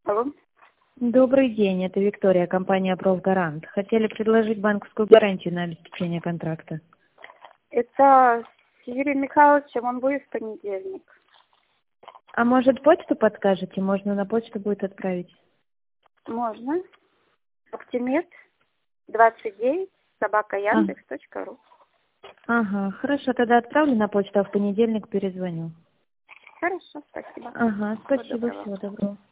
Алло. Добрый день, это Виктория, компания «Профгарант». Хотели предложить банковскую гарантию на обеспечение контракта. Это с Юрием Михайловичем, он будет в понедельник. А может, почту подскажете? Можно на почту будет отправить? Можно. Оптимет 29 @яндекс.ру. Ага, хорошо, тогда отправлю на почту, а в понедельник перезвоню. Хорошо, спасибо. Ага, спасибо, Всего доброго. всего доброго.